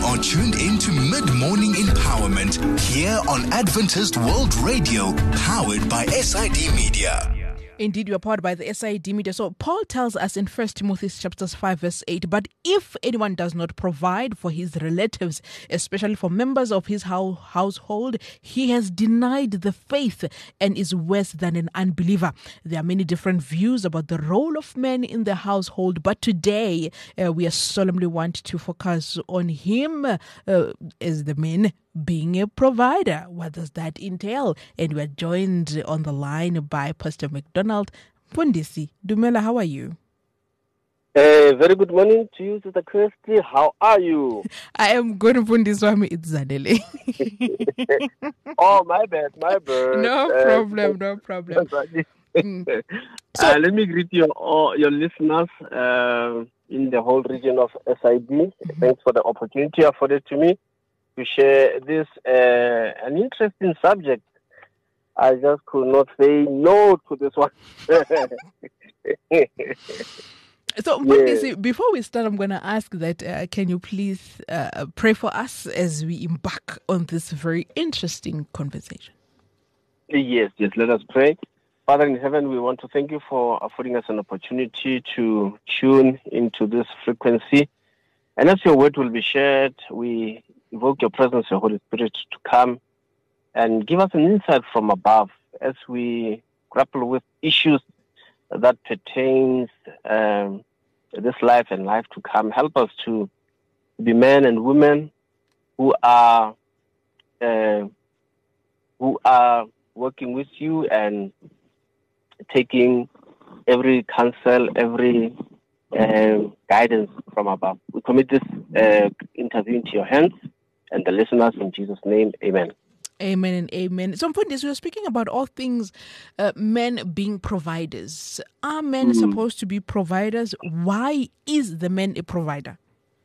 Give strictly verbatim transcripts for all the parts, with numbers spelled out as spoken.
are tuned into Mid-Morning Empowerment here on Adventist World Radio, powered by S I D Media. Indeed, we are powered by the S I D Media. So Paul tells us in First Timothy chapters five, verse eight, but if anyone does not provide for his relatives, especially for members of his ho- household, he has denied the faith and is worse than an unbeliever. There are many different views about the role of men in the household, but today uh, we are solemnly want to focus on him uh, as the men being a provider. What does that entail? And we're joined on the line by Pastor McDonald Mfundisi. Dumela, how are you? Uh, very good morning to you, Sister Christy. How are you? I am good, Mfundisi. It's Zanele. Oh, my bad, my bad. No uh, problem, no problem. mm. so, uh, let me greet you, all your listeners uh, in the whole region of S I D. Mm-hmm. Thanks for the opportunity afforded to me to share this, uh, an interesting subject. I just could not say no to this one. So, Mfundisi, yeah. Before we start, I'm going to ask that, uh, can you please uh, pray for us as we embark on this very interesting conversation? Yes, yes, let us pray. Father in heaven, we want to thank you for affording us an opportunity to tune into this frequency. And as your word will be shared, we invoke your presence, your Holy Spirit, to come and give us an insight from above as we grapple with issues that pertains um, this life and life to come. Help us to be men and women who are uh, who are working with you and taking every counsel, every uh, guidance from above. We commit this uh, interview into your hands and the listeners in Jesus' name. Amen. Amen and amen. So, Mfundisi, we are speaking about all things uh, men being providers. Are men mm. supposed to be providers? Why is the man a provider?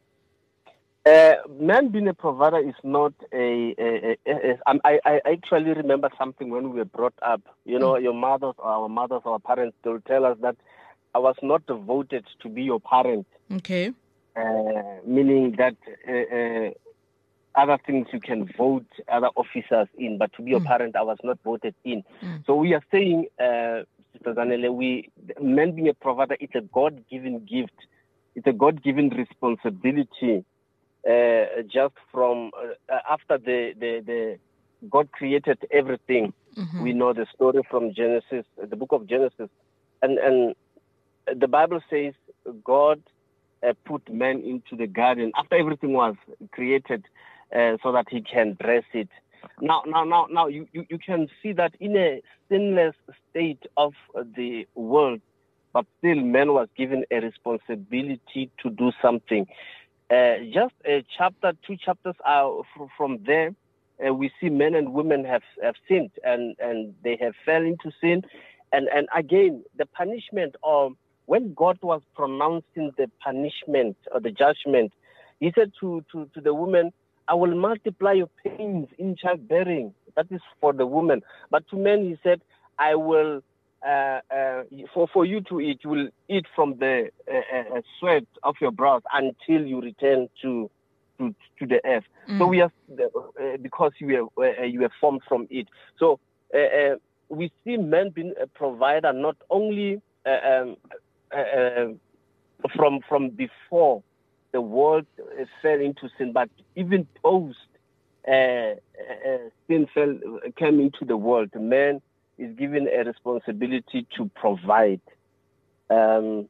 Uh, man being a provider is not a... a, a, a, a I, I actually remember something when we were brought up. You know, mm. your mothers or our mothers or our parents, they will tell us that I was not voted to be your parent. Okay. Uh, meaning that... Uh, uh, other things you can vote other officers in, but to be mm. a parent, I was not voted in. Mm. So we are saying, uh, Sister Zanele, we, men being a provider, it's a God-given gift. It's a God-given responsibility. Uh, just from uh, after the, the, the God created everything. Mm-hmm. We know the story from Genesis, the book of Genesis. And, and the Bible says God uh, put man into the garden after everything was created. Uh, so that he can dress it. Now, now, now, now, you, you, you can see that in a sinless state of uh, the world, but still man was given a responsibility to do something. Uh, just a chapter, two chapters are f- from there, uh, we see men and women have, have sinned and, and they have fell into sin. And, and again, the punishment, or when God was pronouncing the punishment or the judgment, he said to, to, to the woman, I will multiply your pains in childbearing. That is for the woman. But to men, he said, I will, uh, uh, for, for you to eat, you will eat from the uh, uh, sweat of your brows until you return to to, to the earth. Mm. So we are, uh, because you were, uh, you were formed from it. So uh, uh, we see men being a provider not only uh, um, uh, uh, from from before the world uh, fell into sin, but even post uh, uh, sin fell, came into the world, man is given a responsibility to provide. Um,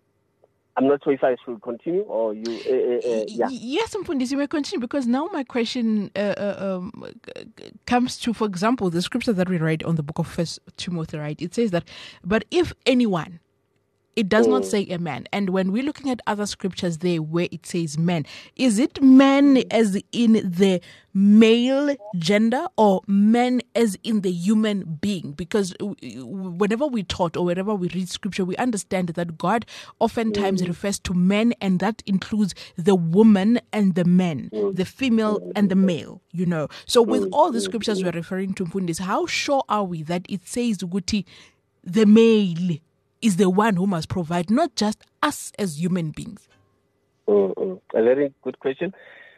I'm not sure if I should continue or you. Uh, uh, yeah. Yes, Mfundisi, you may continue, because now my question uh, uh, um, comes to, for example, the scripture that we read on the book of First Timothy, right? It says that, but if anyone, it does mm. not say a man. And when we're looking at other scriptures there where it says men, is it men as in the male gender or men as in the human being? Because whenever we taught or whenever we read scripture, we understand that God oftentimes mm. refers to men, and that includes the woman and the man, mm. the female and the male, you know. So with mm. all the scriptures we're referring to, Mfundisi, how sure are we that it says, Guti, the male is the one who must provide, not just us as human beings? Mm-hmm. A very good question.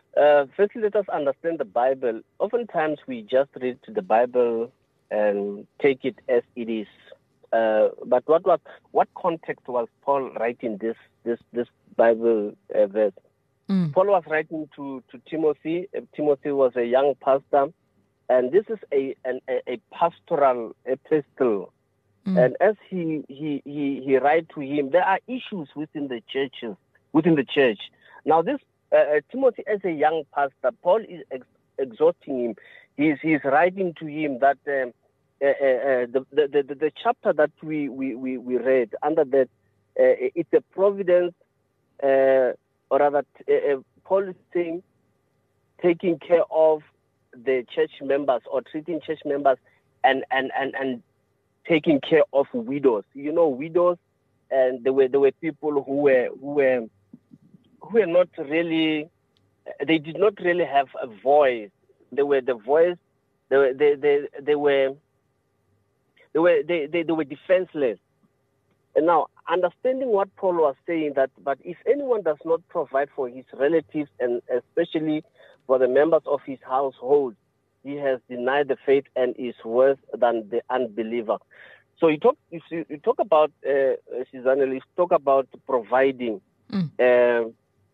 Uh, firstly, let us understand the Bible. Oftentimes, we just read the Bible and take it as it is. Uh, but what was what context was Paul writing this this this Bible uh, verse? Mm. Paul was writing to to Timothy. Uh, Timothy was a young pastor, and this is a an, a, a pastoral epistle. Mm. And as he he he he writes to him, there are issues within the churches within the church. Now, this uh, Timothy, as a young pastor, Paul is ex- exhorting him. He's he's writing to him that. Um, Uh, uh, the, the, the the chapter that we, we, we, we read under that, uh, it's a providence, uh, or rather, uh, Paul is saying, taking care of the church members or treating church members and, and, and, and taking care of widows. You know, widows, and there were there were people who were who were who were not really, they did not really have a voice. They were the voice. They were they they, they were. They were they, they, they were defenseless. And now, understanding what Paul was saying, that but if anyone does not provide for his relatives and especially for the members of his household, he has denied the faith and is worse than the unbeliever. So you talk you, you talk about uh, Sizanele, you talk about providing. Mm. Uh,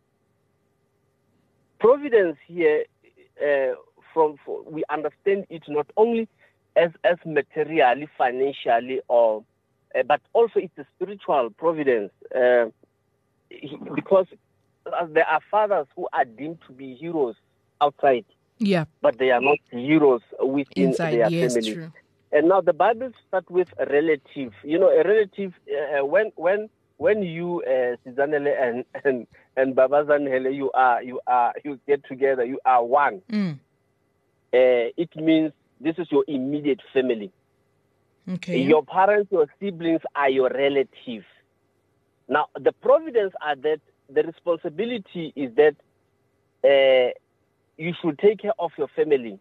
providence here, uh, from for, we understand it not only as as materially, financially, or uh, but also it's a spiritual providence, uh, because there are fathers who are deemed to be heroes outside, yeah, but they are not heroes within Inside, their yes, family. true. And now the Bible starts with a relative. You know, a relative uh, when when when you uh, Sizanele and and and Baba Zanele, you are you are you get together, you are one. Mm. Uh, it means this is your immediate family. Okay. Your parents, your siblings are your relatives. Now, the providence are that the responsibility is that uh, you should take care of your family.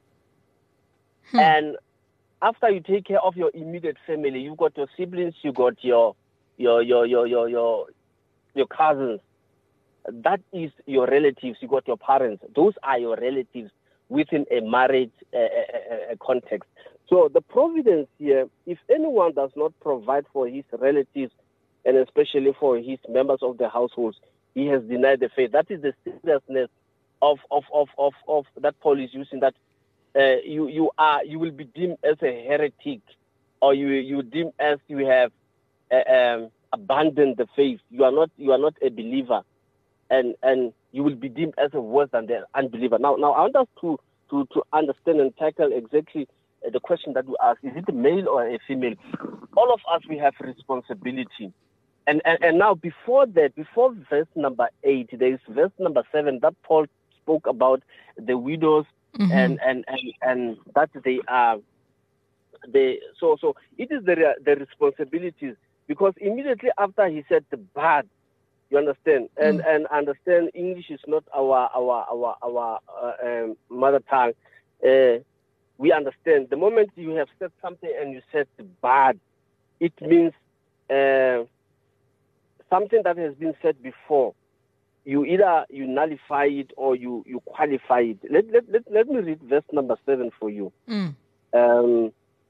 Hmm. And after you take care of your immediate family, you got your siblings, you got your your your your your your, your cousins. That is your relatives. You got your parents. Those are your relatives within a marriage uh, uh, uh, context. So the providence here, if anyone does not provide for his relatives and especially for his members of the households, he has denied the faith. That is the seriousness of of of of, of that Paul is using. That uh, you you are you will be deemed as a heretic, or you you deem as you have uh, um, abandoned the faith. You are not you are not a believer. And and you will be deemed as a worse than the unbeliever. Now, now I want us to, to, to understand and tackle exactly uh, the question that you asked. Is it a male or a female? All of us, we have responsibility. And, and and now before that, before verse number eight, there is verse number seven that Paul spoke about the widows mm-hmm. and, and, and, and that they are they so so it is the the responsibilities, because immediately after he said the bad. You understand, and mm. and understand English is not our our our our uh, um, mother tongue. Uh, we understand the moment you have said something and you said bad, it means uh, something that has been said before. You either you nullify it or you, you qualify it. Let, let let let me read verse number seven for you. Mm. Um,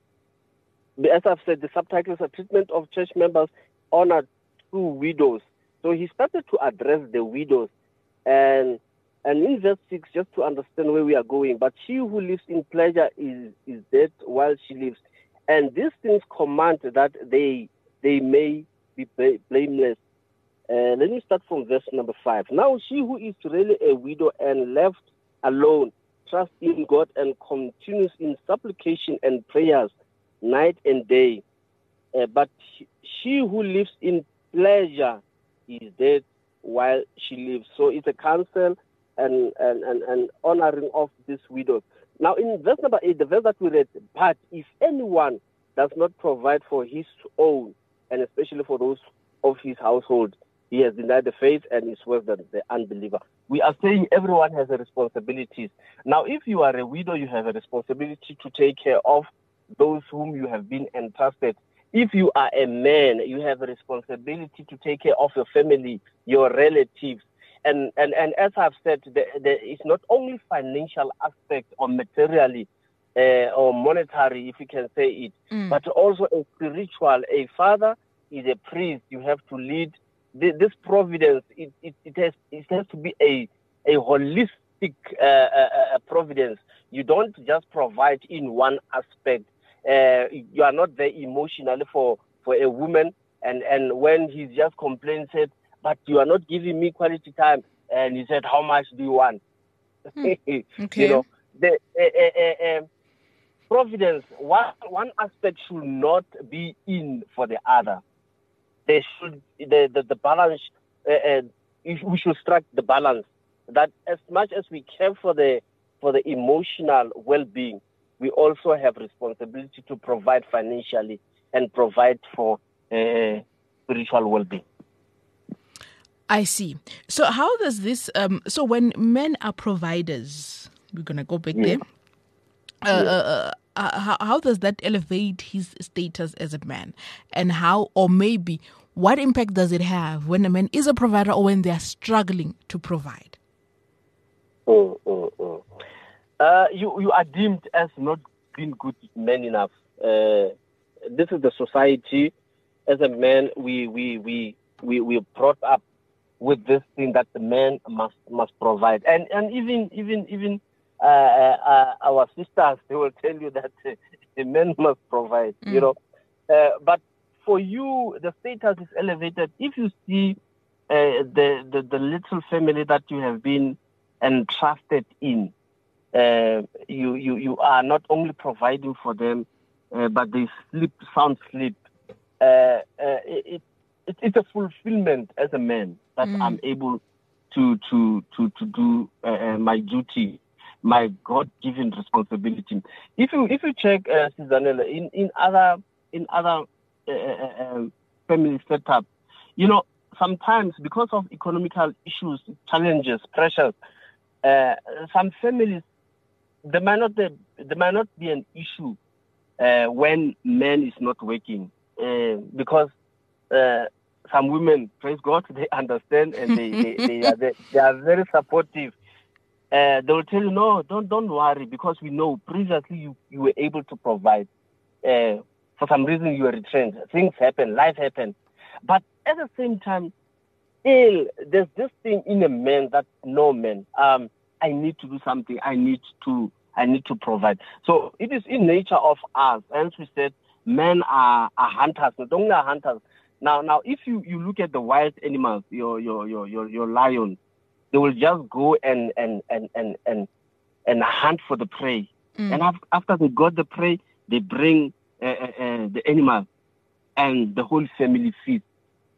as I've said, the subtitle is a treatment of church members honor true widows. So he started to address the widows, and and in verse six, just to understand where we are going. But she who lives in pleasure is is dead while she lives, and these things command that they they may be blameless. Uh, let me start from verse number five. Now she who is really a widow and left alone trusts in God and continues in supplication and prayers night and day. Uh, but she who lives in pleasure is dead while she lives. So it's a counsel and, and, and, and honoring of this widow. Now in verse number eight, the verse that we read, but if anyone does not provide for his own, and especially for those of his household, he has denied the faith and is worse than the unbeliever. We are saying everyone has a responsibility. Now if you are a widow, you have a responsibility to take care of those whom you have been entrusted. If you are a man, you have a responsibility to take care of your family, your relatives. And and, and as I've said, there, there is not only financial aspect or materially uh, or monetary, if you can say it, mm. but also a spiritual. A father is a priest. You have to lead this providence. It it, it has it has to be a a holistic uh, uh, providence. You don't just provide in one aspect. Uh, you are not there emotionally for, for a woman, and, and when he just complains, said, but you are not giving me quality time, and he said, how much do you want? Hmm. Okay. You know, the uh, uh, uh, providence. One one aspect should not be in for the other. They should the the, the balance. Uh, uh, we should strike the balance. That as much as we care for the for the emotional well-being, we also have responsibility to provide financially and provide for uh, spiritual well-being. I see. So how does this, um, so when men are providers, we're going to go back yeah. there, uh, yeah. uh, uh, how, how does that elevate his status as a man? And how, or maybe, what impact does it have when a man is a provider or when they are struggling to provide? Mm, mm, mm. Uh, you, you are deemed as not being good men enough. Uh, this is the society. As a man, we we we we we brought up with this thing that the man must must provide, and and even even even uh, uh, our sisters, they will tell you that uh, the men must provide. Mm. You know, uh, but for you, the status is elevated if you see uh, the, the the little family that you have been entrusted in. Uh, you, you, you are not only providing for them, uh, but they sleep, sound sleep. Uh, uh, it, it, it's a fulfillment as a man that mm. I'm able to to to to do uh, my duty, my God-given responsibility. If you if you check, uh, Susanella, in in other in other uh, uh, family setup, you know, sometimes because of economical issues, challenges, pressures, uh, some families. There might not be, there might not be an issue uh, when man is not working uh, because uh, some women, praise God, they understand and they they, they, are, they, they are very supportive. Uh, they will tell you, no, don't don't worry because we know previously you, you were able to provide. Uh, for some reason you were retrenched. Things happen, life happens. But at the same time, still there's this thing in a man that no man. Um, I need to do something. I need to. I need to provide. So it is in nature of us. As we said, men are, are hunters. Not only are hunters. Now, now, if you, you look at the wild animals, your your your your, your lion, they will just go and and and and and, and hunt for the prey. Mm. And after they got the prey, they bring uh, uh, the animal, and the whole family feeds.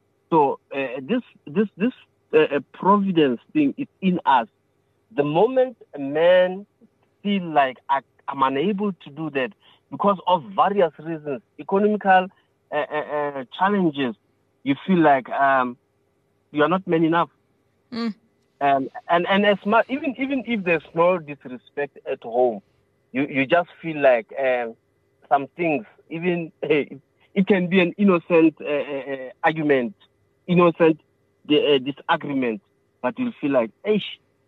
So uh, this this this uh, providence thing is in us. The moment a man feel like I, I'm unable to do that because of various reasons, economical uh, uh, uh, challenges, you feel like um, you are not man enough. Mm. Um, and and as much, even even if there's no disrespect at home, you, you just feel like um, some things, even it, it can be an innocent uh, uh, argument, innocent uh, disagreement, but you feel like, hey,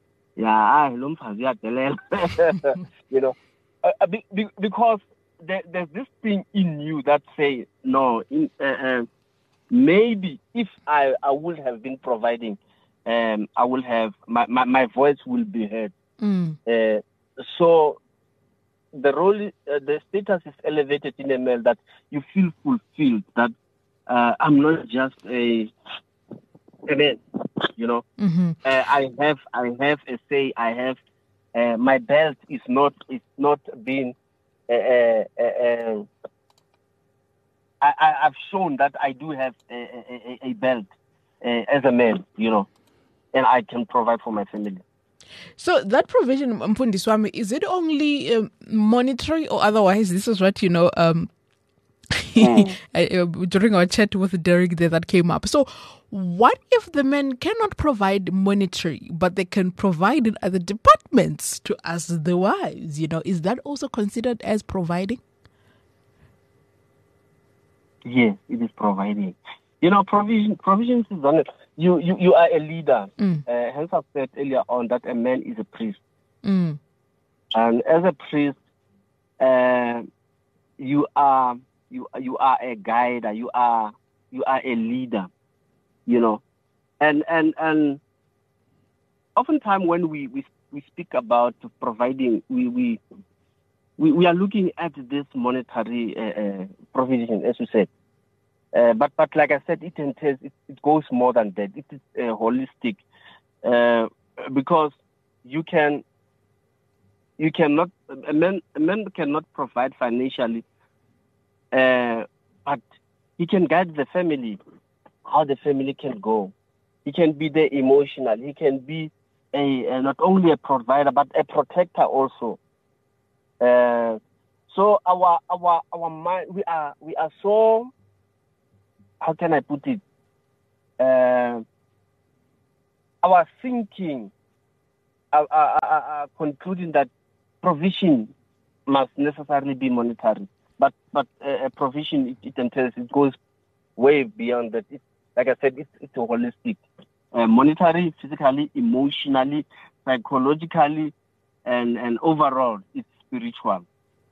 yeah, you know, uh, be, be, because there, there's this thing in you that says, no, in, uh, uh, maybe if I, I would have been providing, um, I will have, my, my, my voice will be heard. Mm. Uh, so the role, uh, the status is elevated in a male that you feel fulfilled, that uh, I'm not just a, a man. You know, mm-hmm. uh, I have, I have a say. I have uh, my belt is not, is not being. Uh, uh, uh, I, I, I've shown that I do have a, a, a belt uh, as a man. You know, and I can provide for my family. So that provision, Mfundiswami, is it only um, monetary or otherwise? This is what you know. Um, mm. during our chat with Derek there that came up. So what if the men cannot provide monetary, but they can provide in other departments to us, the wives? You know, is that also considered as providing? Yes, it is providing. You know, provision, provisions is on it. you, you, you are a leader. Mm. Uh, hence, I said earlier on that a man is a priest. Mm. And as a priest, uh, you are you you are a guide. You are you are a leader. You know, and and and oftentimes when we, we we speak about providing, we we we, we are looking at this monetary uh, uh, provision, as you said. Uh, but but like I said, it entails it, it goes more than that. It is uh, holistic uh, because you can. You cannot, a man, a man cannot provide financially, uh, but he can guide the family, how the family can go. He can be there emotional. He can be a, a not only a provider, but a protector also. Uh, so our our our mind, we are we are so. How can I put it? Uh, our thinking, are, are, are, are concluding that provision must necessarily be monetary, but but uh, a provision it, it entails it goes way beyond that. It, like I said, it's it's a holistic, uh, monetary, physically, emotionally, psychologically, and and overall, it's spiritual.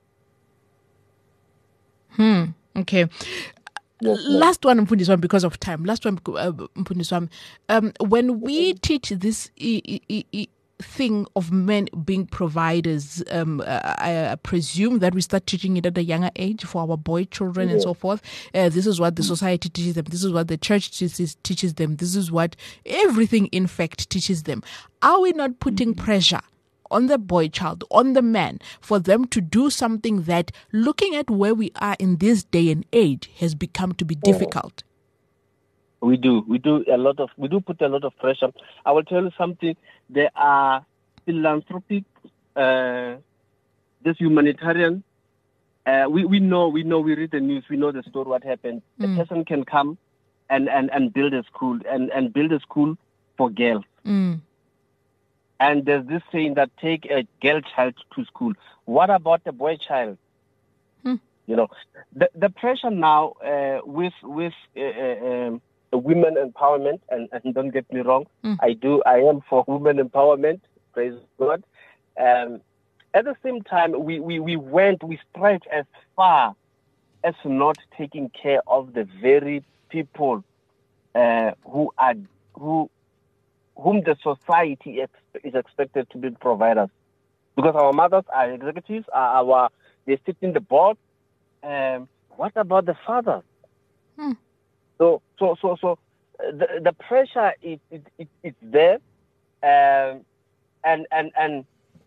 Hmm. Okay. Yes, Last one, Mpundiswam, because of time. Last one, uh, Mpundiswam. Um, when we teach this e- e- e- thing of men being providers, um, I, I presume that we start teaching it at a younger age for our boy children yeah. and so forth. Uh, this is what the society teaches them. This is what the church teaches, teaches them. This is what everything, in fact, teaches them. Are we not putting pressure on the boy child, on the man, for them to do something that, looking at where we are in this day and age, has become to be difficult? We do. We do a lot of, we do put a lot of pressure. I will tell you something. There are philanthropic, uh, this humanitarian. Uh, we, we know, we know, we read the news, we know the story, what happened. Mm. A person can come and, and, and build a school and, and build a school for girls. Mm. And there's this saying that take a girl child to school. What about the boy child? Hmm. You know, the the pressure now uh, with with uh, uh, um, women empowerment, and, and don't get me wrong, hmm. I do, I am for women empowerment, praise God. Um, at the same time, we, we, we went, we stretched as far as not taking care of the very people uh, who are who. whom the society ex- is expected to be providers. Because our mothers are executives, are our they sit in the board. Um, what about the fathers? Hmm. So, so, so, so uh, the the pressure is it, it, it's there, um, and and and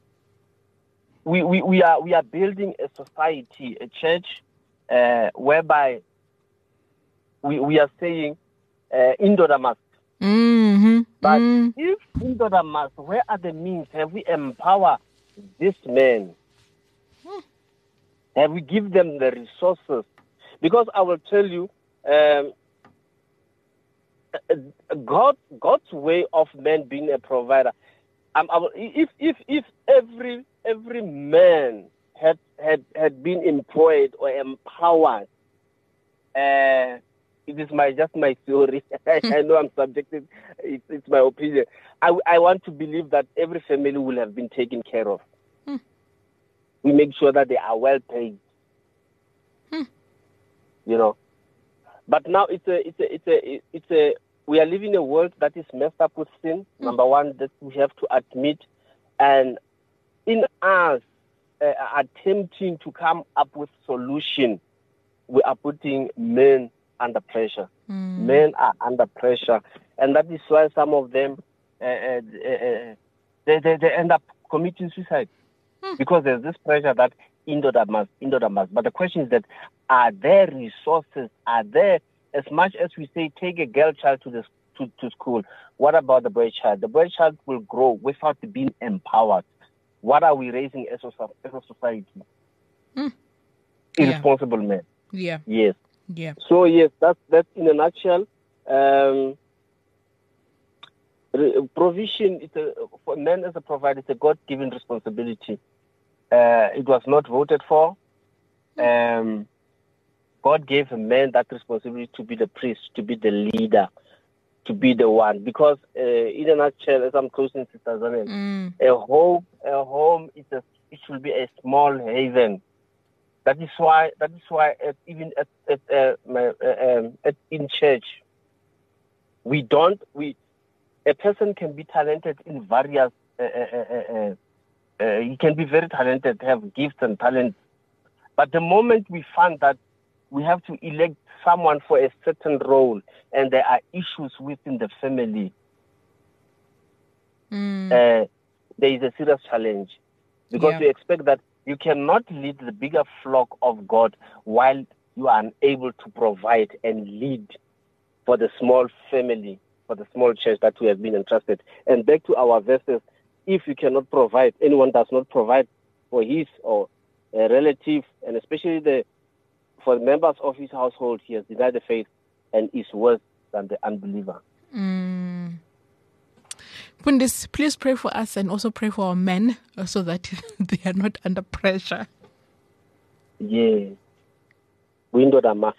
we, we, we are we are building a society, a church, uh, whereby we we are saying uh, indoda must. Mm-hmm. But mm. if indoda must, where are the means? Have we empowered this man? Hmm. Have we give them the resources? Because I will tell you, um, God, God's way of man being a provider. Um, I will, if if if every every man had had had been employed or empowered, uh, it is my just my theory. I know I'm subjective. It's, it's my opinion. I, I want to believe that every family will have been taken care of. Hmm. We make sure that they are well paid. Hmm. You know, but now it's a it's a it's a it's a we are living in a world that is messed up with sin. Hmm. Number one, that we have to admit, and in us uh, attempting to come up with solution, we are putting men under pressure. Mm. Men are under pressure, and that is why some of them uh, uh, uh, they, they they end up committing suicide mm. because there's this pressure that indoda must, indoda must. But the question is that are there resources? Are there, as much as we say take a girl child to the to, to school? What about the boy child? The boy child will grow without being empowered. What are we raising as a, as a society? Mm. Irresponsible yeah. men. Yeah. Yes. Yeah. So yes, that's that's in a nutshell. Um, re- provision is a, for men as a provider. It's a God-given responsibility. Uh, it was not voted for. Um, God gave a man that responsibility to be the priest, to be the leader. to be the one. Because uh, in a nutshell, as I'm closing, Sister Zanele, Mm. a home, a home is a, it should be a small haven. That is why. That is why at, even at, at, uh, my, uh, um, at in church, we don't. We a person can be talented in various. Uh, uh, uh, uh, uh, he can be very talented, have gifts and talents. But the moment we find that we have to elect someone for a certain role, and there are issues within the family, Mm. uh, there is a serious challenge. Because Yeah. we expect that you cannot lead the bigger flock of God while you are unable to provide and lead for the small family, for the small church that we have been entrusted. And back to our verses, if you cannot provide, anyone does not provide for his or a relative, and especially the for the members of his household, he has denied the faith and is worse than the unbeliever. Mm. Pundis, please pray for us and also pray for our men uh, so that they are not under pressure. Yeah. Window Dama.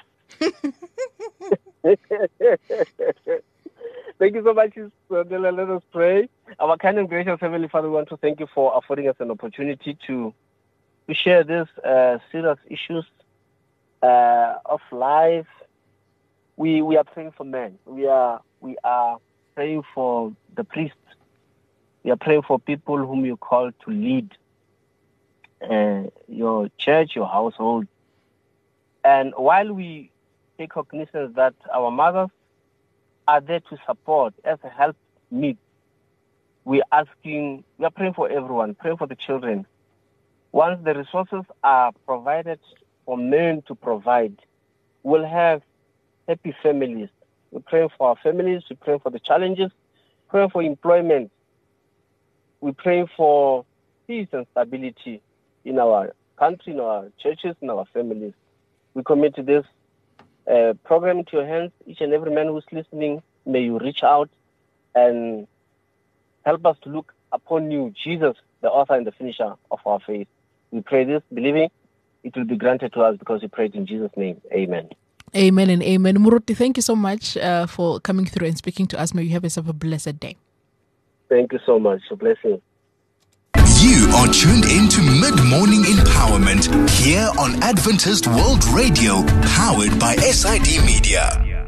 Thank you so much, Sister. Let us pray. Our kind and gracious Heavenly Father, we want to thank you for affording us an opportunity to, to share these uh, serious issues uh, of life. We we are praying for men. We are we are praying for the priests. We are praying for people whom you call to lead uh, your church, your household. And while we take cognizance that our mothers are there to support as a help need, we are asking, we are praying for everyone, praying for the children. Once the resources are provided for men to provide, we'll have happy families. We're praying for our families, we're praying for the challenges, praying for employment. We're praying for peace and stability in our country, in our churches, in our families. We commit this uh, program into your hands. Each and every man who's listening, may you reach out and help us to look upon you, Jesus, the author and the finisher of our faith. We pray this, believing it will be granted to us because we prayed in Jesus' name. Amen. Amen and amen. Muruti, thank you so much uh, for coming through and speaking to us. May you have yourself a blessed day. Thank you so much. A blessing. You are tuned into Mid-Morning Empowerment here on Adventist World Radio, powered by S I D Media.